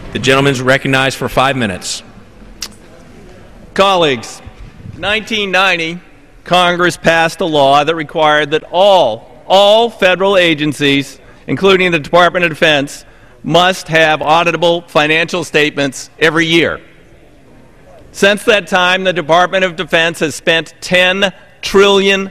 The gentleman is recognized for 5 minutes. Colleagues, 1990, Congress passed a law that required that all federal agencies, including the Department of Defense, must have auditable financial statements every year. Since that time, the Department of Defense has spent $10 trillion,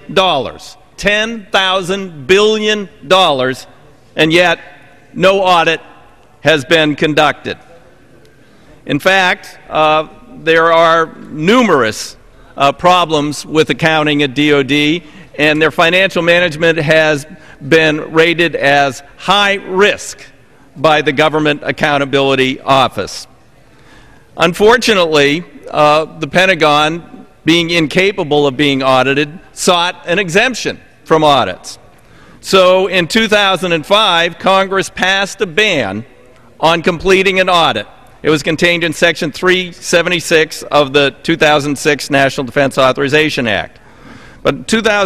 $10,000 billion, and yet no audit has been conducted. In fact, there are numerous problems with accounting at DoD, and their financial management has been rated as high risk by the Government Accountability Office. Unfortunately, the Pentagon, being incapable of being audited, sought an exemption from audits. So in 2005, Congress passed a ban on completing an audit. It was contained in Section 376 of the 2006 National Defense Authorization Act. But in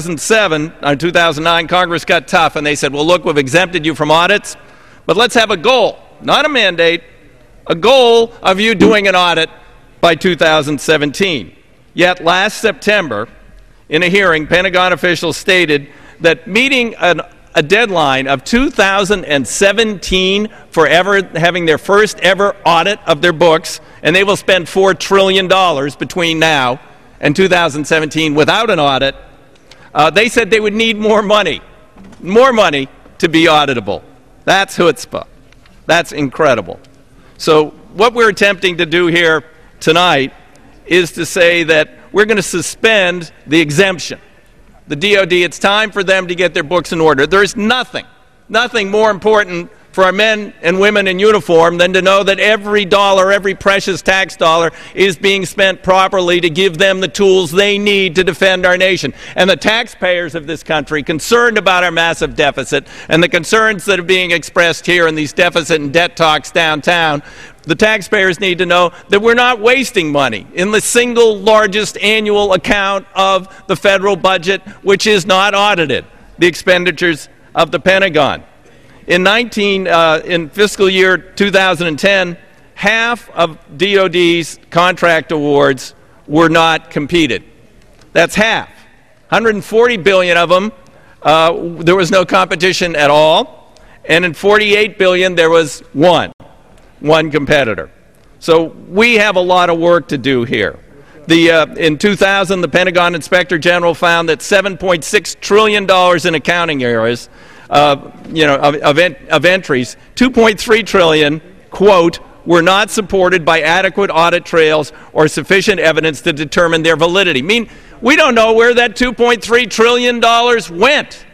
2009, Congress got tough, and they said, well, look, we've exempted you from audits, but let's have a goal, not a mandate, a goal of you doing an audit by 2017. Yet last September, in a hearing, Pentagon officials stated that meeting a deadline of 2017 for having their first ever audit of their books, and they will spend $4 trillion between now and 2017 without an audit, they said they would need more money to be auditable. That's chutzpah. That's incredible. So what we're attempting to do here tonight is to say that we're going to suspend the exemption. The DoD, it's time for them to get their books in order. There's nothing more important for our men and women in uniform than to know that every dollar, every precious tax dollar is being spent properly to give them the tools they need to defend our nation. And the taxpayers of this country, concerned about our massive deficit and the concerns that are being expressed here in these deficit and debt talks downtown, the taxpayers need to know that we're not wasting money in the single largest annual account of the federal budget, which is not audited, the expenditures of the Pentagon. In fiscal year 2010, half of DoD's contract awards were not competed. That's half. 140 billion of them, there was no competition at all, and in 48 billion there was one competitor. So we have a lot of work to do here. In 2000, the Pentagon Inspector General found that $7.6 trillion in accounting errors, of entries, 2.3 trillion, quote, were not supported by adequate audit trails or sufficient evidence to determine their validity. I mean, we don't know where that $2.3 trillion went.